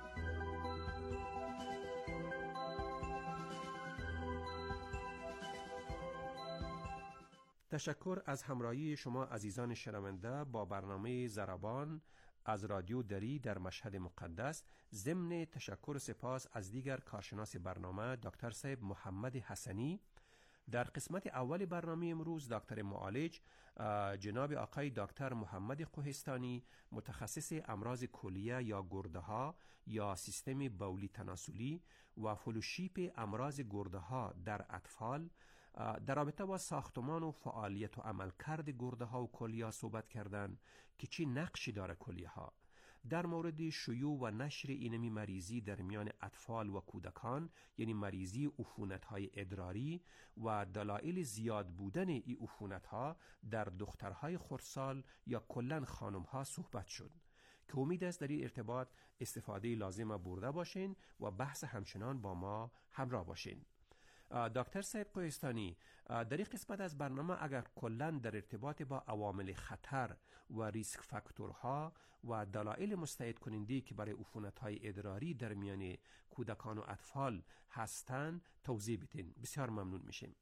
تشکر از همراهی شما عزیزان شنونده با برنامه ضربان از رادیو دری در مشهد مقدس. ضمن تشکر و سپاس از دیگر کارشناس برنامه دکتر صاحب محمد حسنی. در قسمت اول برنامه امروز دکتر معالج جناب آقای دکتر محمد قهستانی متخصص امراض کلیه یا گرده ها یا سیستم بولی تناسلی و فلوشیپ امراض گرده ها در اطفال در رابطه با ساختمان و فعالیت و عملکرد گرده ها و کلیه صحبت کردند که چی نقشی داره کلیه ها در مورد شیوع و نشر اینمی مریضی در میان اطفال و کودکان، یعنی مریضی عفونت های ادراری و دلایل زیاد بودن این عفونت ها در دخترهای خردسال یا کلن خانم ها صحبت شد که امید است در این ارتباط استفاده لازم برده باشین و بحث همچنان با ما همراه باشین. دکتر صاحب کوهستانی، در این قسمت از برنامه اگر کلاً در ارتباط با عوامل خطر و ریسک فاکتورها و دلایل مستعد کننده که برای عفونت‌های ادراری در میان کودکان و اطفال هستند توضیح بدین، بسیار ممنون میشیم.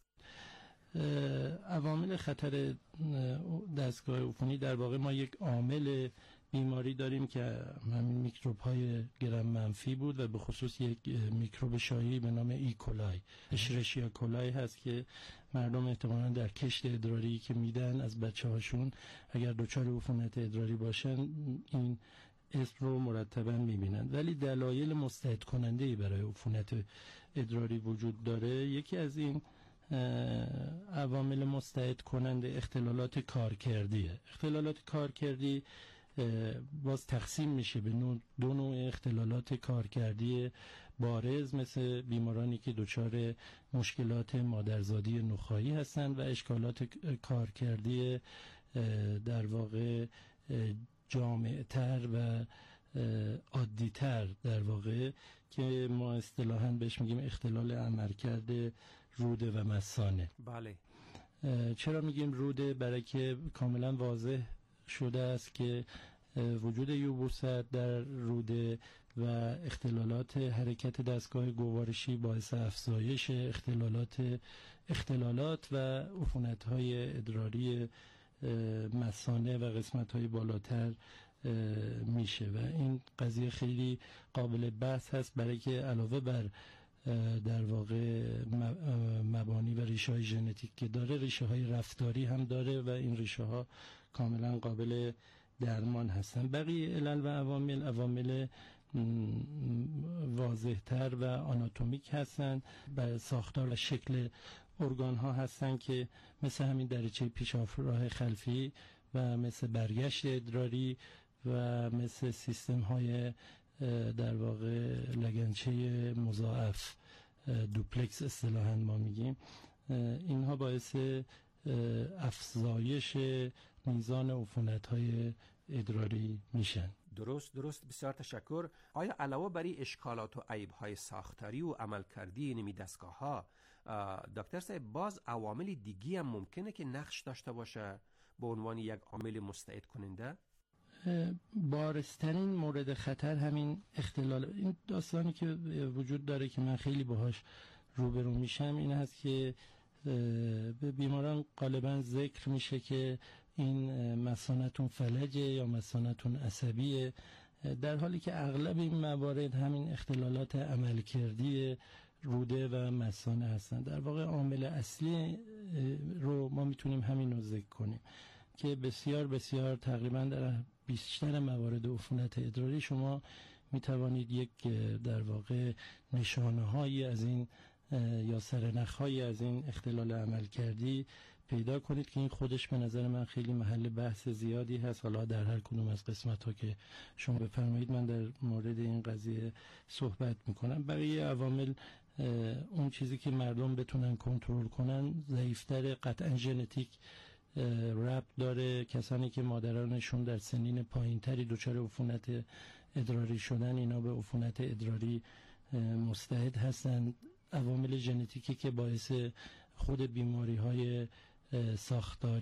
عوامل خطر دستگاه عفونی، در واقع ما یک عامل بیماری داریم که همین میکروب های گرم منفی بود و به خصوص یک میکروب شایعی به نام ای کولای، اشرشیا کولای هست که مردم احتمالاً در کشت ادراری که میدن از بچه هاشون اگر دچار عفونت ادراری باشن این اسم رو مرتباً میبینن. ولی دلایل مستعد کننده برای عفونت ادراری وجود داره. یکی از این عوامل مستعد کننده اختلالات کارکردیه. اختلالات کارکردی باز تقسیم میشه به دو نوع اختلالات کارکردی بارز، مثل بیمارانی که دچار مشکلات مادرزادی نخاعی هستند و اشکالات کارکردی در واقع جامع‌تر و عادی‌تر در واقع که ما اصطلاحاً بهش میگیم اختلال عملکرد روده و مثانه. بله. چرا میگیم روده؟ برای که کاملا واضح شده است که وجود یبوست در روده و اختلالات حرکت دستگاه گوارشی باعث افزایش اختلالات اختلالات و عفونت‌های ادراری مثانه و قسمت‌های بالاتر میشه و این قضیه خیلی قابل بحث هست، برای که علاوه بر در واقع مبانی و ریشه های ژنتیک که داره، ریشه های رفتاری هم داره و این ریشه ها کاملا قابل درمان هستن. بقیه علل و عوامل عوامل واضح‌تر و آناتومیک هستن، بر ساختار و شکل ارگان ها هستن که مثل همین دریچه پیشاف راه خلفی و مثل برگشت ادراری و مثل سیستم های در واقع لگنچه مضاعف، دوپلکس اصطلاحاً ما میگیم. اینها باعث افزایش میزان عفونت‌های ادراری میشن. درست درست بسیار تشکر. آیا علاوه بر این اشکالات و عیب‌های ساختاری و عملکردی نمی دستگاه‌ها، دکتر صاحب باز عوامل دیگی هم ممکنه که نقش داشته باشه به عنوان یک عامل مستعد کننده؟ بارزترین مورد خطر همین اختلال، این داستانی که وجود داره که من خیلی باهاش روبرو میشم این هست که به بیماران غالبا ذکر میشه که این مثانه‌تون فلجه یا مثانه‌تون عصبیه، در حالی که اغلب این موارد همین اختلالات عملکردی روده و مثانه هستن. در واقع عامل اصلی رو ما میتونیم همین رو ذکر کنیم که بسیار بسیار تقریبا در بیشتر موارد عفونت ادراری شما میتوانید یک در واقع نشانه هایی از این یا سرنخ‌هایی از این اختلال عملکردی پیدا کنید که این خودش به نظر من خیلی محل بحث زیادی هست. حالا در هر کدوم از قسمت ها که شما بفرمایید من در مورد این قضیه صحبت میکنم. بقیه عوامل اون چیزی که مردم بتونن کنترل کنن ضعیفتر، قطعا ژنتیک ربط داره. کسانی که مادرانشون در سنین پایینتری دچار عفونت ادراری شدن اینا به عفونت ادراری مستعد هستن. عوامل ژنتیکی که باعث خود بیماری های ساختاری